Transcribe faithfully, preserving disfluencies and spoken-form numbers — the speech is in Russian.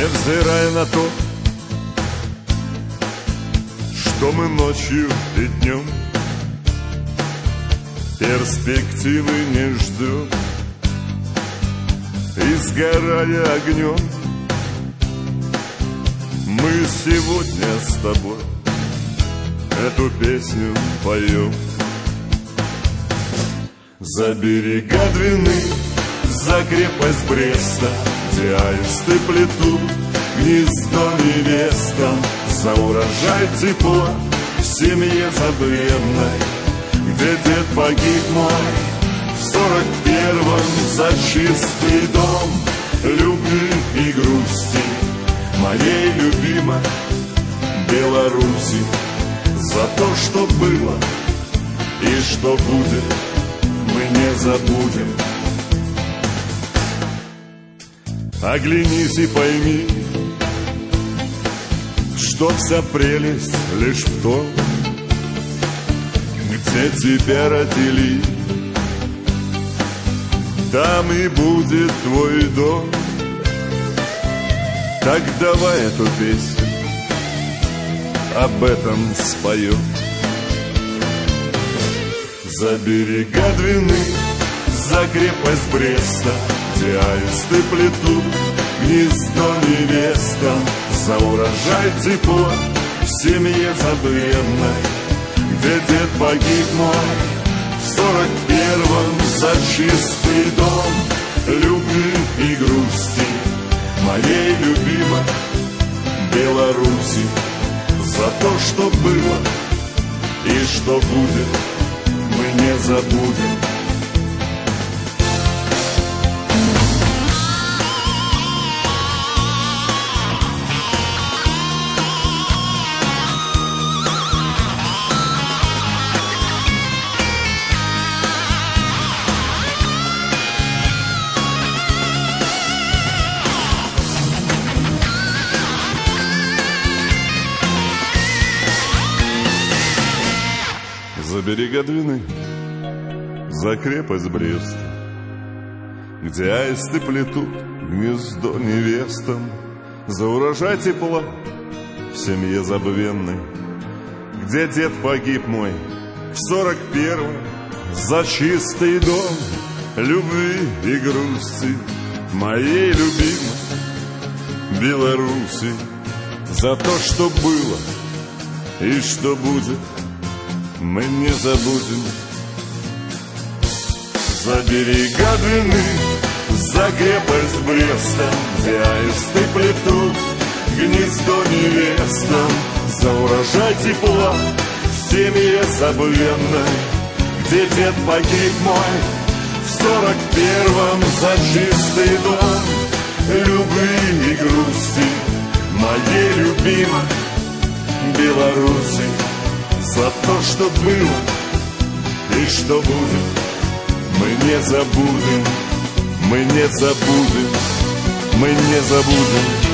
невзирая на то, что мы ночью и днем перспективы не ждем, и сгорая огнем, мы сегодня с тобой эту песню поем. За берега Двины, за крепость Бреста, где аисты плетут гнездо невестам, за урожай тепла в семье забвенной, где дед погиб мой в сорок первом, за чистый дом любви и грусти моей любимой Беларуси, за то, что было и что будет, мы не забудем. Оглянись и пойми, что вся прелесть лишь в том, где тебя родили, там и будет твой дом. Так давай эту песню об этом споем. За берега Двины, за крепость Бреста, где аисты плетут гнездо невестам, за урожай тепла в семье забвенной, где дед погиб мой в сорок первом, за чистый дом любви и грусти моей любимой Беларуси, за то, что было и что будет, мы не забудем. За берега Двины, за крепость Бреста, где аисты плетут гнездо невестам, за урожай тепла в семье забвенной, где дед погиб мой в сорок первом, за чистый дом любви и грусти моей любимой Беларуси, за то, что было и что будет, мы не забудем. За берега Двины, за крепость Бреста, где аисты плетут гнездо невестам, за урожай тепла в семье забвенной, где дед погиб мой в сорок первом, за чистый дом любви и грусти моей любимой Беларуси, за то, что было и что будет, мы не забудем, мы не забудем, мы не забудем.